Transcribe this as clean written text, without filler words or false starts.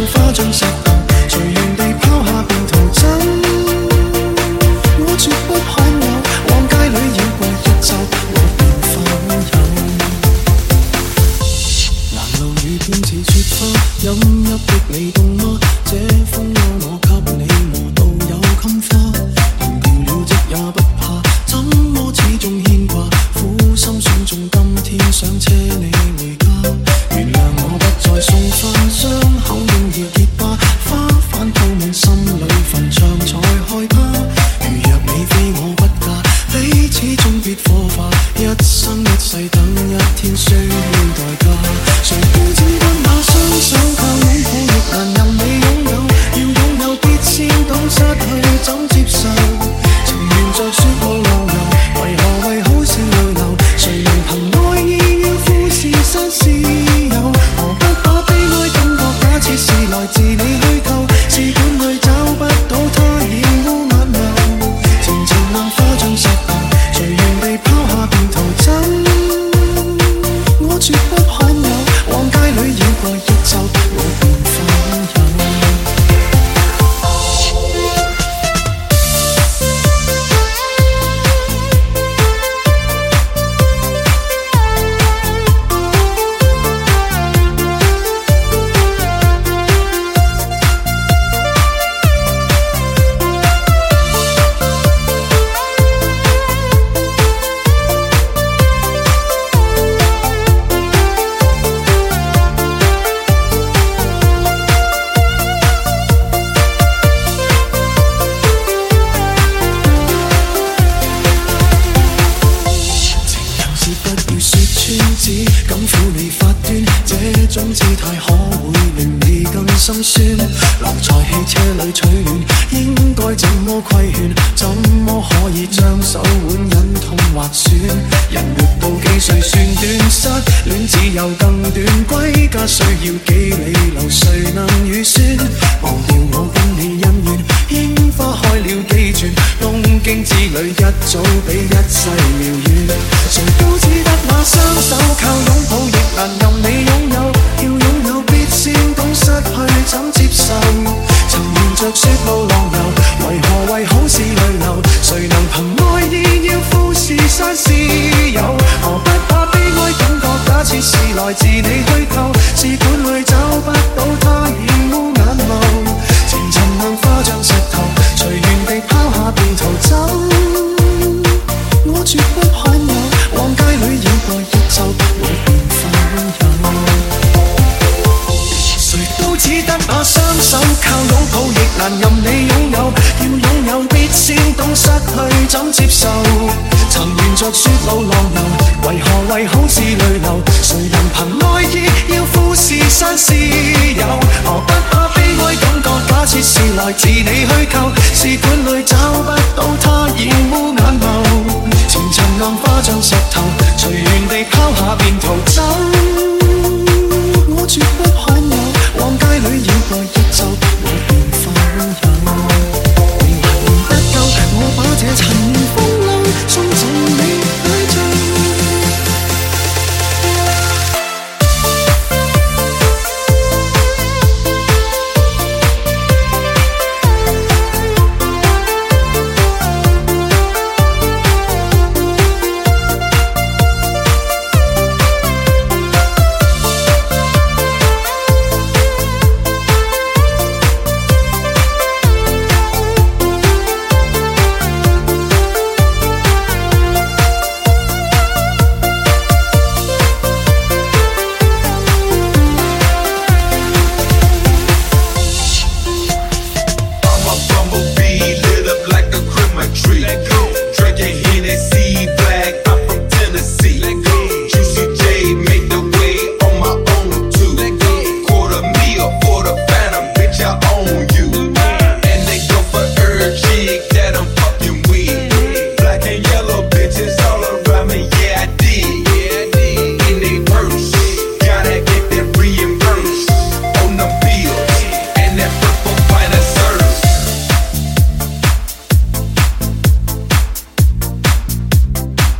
化像石頭，隨緣地拋下便逃走。我絕不罕有，往街裏繞過一週，我便否有？難路遇見似雪花，飲一滴你凍嗎？這風幽我給你磨到有襟花，燃掉了職也不怕，怎麼始終牽掛？苦心選中今天想車你回家，原諒我不再送花，傷口應要結疤，花瓣鋪滿心裏墳場才害怕。如若你非我不嫁，彼此終別火化，一生一世等一天需要代價。誰都只得那雙手靠擁抱亦難任你擁有，要擁有必先懂失去怎接受。情緣着雪路浪遊，為何為好事淚流？誰能憑愛意要富士山私有？何不把悲哀感覺假設是來自你虛構？試管裏找不到它染污眼眸，情情硬化像石頭，隨緣地拋下便逃走。我絕不罕有，往街裏繞過一週，我便否有？敢撫你發端，這種姿態可會令你更心酸？留在汽車裏取暖，應該怎麼規勸？怎麼可以將手腕忍痛劃損？人活到幾歲算短？失戀只有更短，歸家需要幾里路，誰能預算？忘掉我跟你恩怨，櫻花開了幾轉，東京之旅一早比一世遙遠。誰都只得那雙手靠擁抱，亦難任你擁有。要擁有必先懂失去怎接受。曾沿着雪路浪遊，為何為好事淚流？誰能憑愛意要富士山私有？何不把悲哀感覺假設是來自你虛構？試管裏找不到它染污眼眸，情尋硬化像石頭，隨緣地拋下便逃走。我絕不罕有，往街裏繞過一週，我便否有？誰都只得那雙手靠擁抱，亦難任你擁有。要擁有必先懂失去怎接受。曾沿着雪路浪遊，為何為好事淚流？誰能憑愛意要富士山私有？何不把悲哀感覺假設是來自你虛構？試管裏找不到它染污眼眸，情尋硬化像石頭，隨緣地拋下便逃走。